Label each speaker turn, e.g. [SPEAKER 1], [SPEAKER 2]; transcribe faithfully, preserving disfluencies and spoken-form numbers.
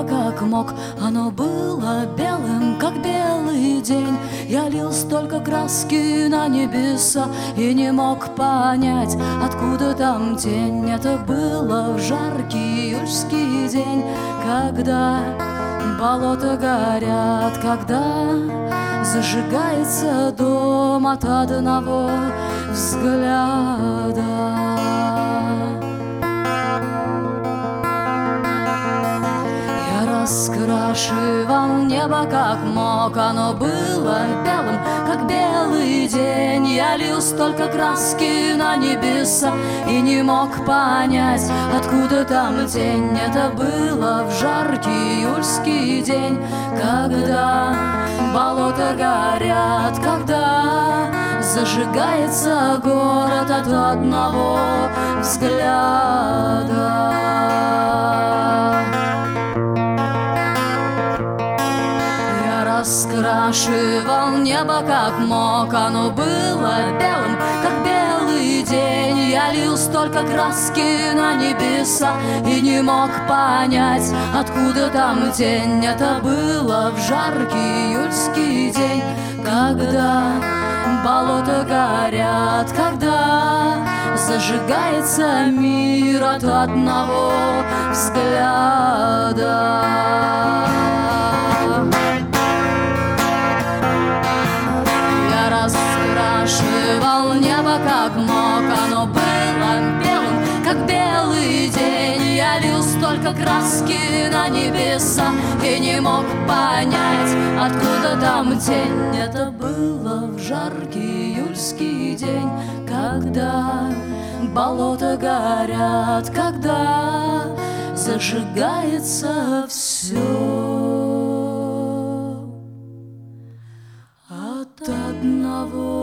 [SPEAKER 1] небо как мог, оно было белым, как белый день. Я лил столько краски на небеса и не мог понять, откуда там тень. Это было в жаркий июльский день, когда болота горят, когда зажигается дом от одного взгляда. Я раскрашивал небо как мог, оно было белым, как белый день. Я лил столько краски на небеса и не мог понять, откуда там тень. Это было в жаркий июльский день, когда болота горят, когда зажигается город от одного взгляда. Раскрашивал небо как мог, оно было белым, как белый день. Я лил столько краски на небеса и не мог понять, откуда там тень. Это было в жаркий июльский день, когда болота горят, когда зажигается мир от одного взгляда. Раскрашивал небо как мог, оно было белым, как белый день. Я лил столько краски на небеса и не мог понять, откуда там тень. Это было в жаркий июльский день, когда болота горят, когда зажигается все от одного